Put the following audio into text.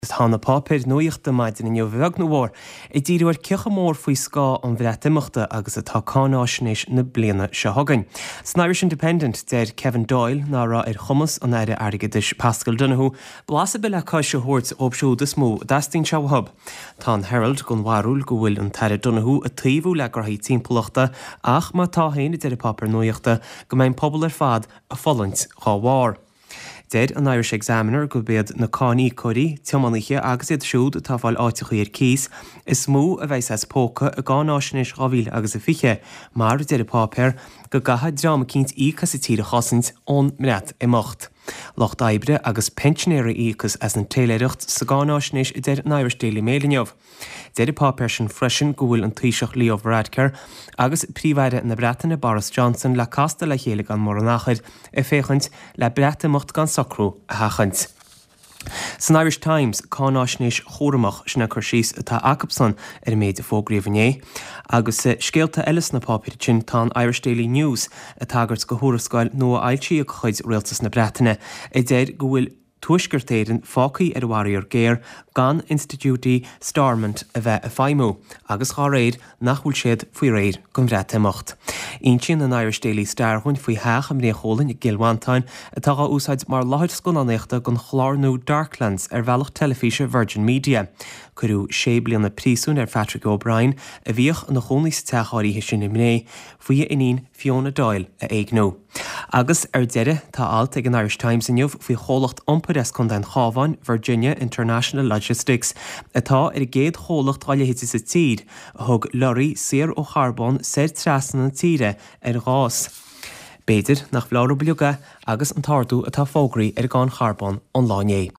Tána pápéir nuocht de maidin in bheg nó bhór, I ddíúir cecha mór faoi scá an bhreatimachta agus atá cánáisnéis na bliana se hagann. San Irish Independent déir Kevin Doyle ná rá chumas an éire airgeadis Pascal Donoghue, blasa be le caiise thuirt óbsúdas mó dastín seo hub. Tá Herald gon warúil go bhfuil an taire Donoghue a taobhú le gurthaí timpeachta ach má tá héine de pápéir nuochta go mbeidh pobl ar fad a follaint chá mhór. Déad an Irish Examiner go bead na cánaí coirí teomanaithe agus iad siúd atá bhail áiticha ar cís is mó a bheith as póca a gánáisnéis rábhíle agus a fiche mar de pápéir go gatha drama cinnt íchas sa tíre chosint ón mreat I mocht. Loch d'Oibre agus pensionéire íchas as an téileireacht sa gánáisnéis I déir an Irish Daily Mail inniuh. Déad pápéir sin freisin go bhfuil an taoiseach Leo Varadkar agus príomhhaire na Breataine Boris Johnson le casta le chéala an mór nachid féchant le breatamocht gan socrú a hachant. San Irish Times cánáisnéis chóramach sna chuir síos atá acapsan ar méid a fógríomhané, agus scéalta eiles na pápéir sin tá Irish Daily News a tagart go thurascáil nua ailtí a chuid rialtas na Breataine déir go bhfuil tuaisgurtéireann fácaí ar bhhaíar géir gan Institute Starmont a bheith a feimú, agus chá réad nach bhfuil siad faoi réir gon bhreatamocht. Intin an Irish Daily Star chuin faoi heach am récholainn I Gilwantáin atá á úsáid mar láthir sconanéachta gon chlárnú Darklands ar bhealach telefíse Virgin Media. Curú 6 bliana prísún ar Patrick O'Brien a bhíoch an na chónaí teacháríthe sin imné faoi inín Fiona Doyle a éagnú. Agus ar deire tá alt ag an Irish Times inniuh faoi cholacht iompaires chun den chábhain Virginia International Logistics atá ar géad cholacht gáilehití sa tír a thug lorí Saor ó Charbon séir trasan an tíre ar gás. Béidir nach bhlára bliuga agus an tardú atá fógraí ar gán Charbon an láné.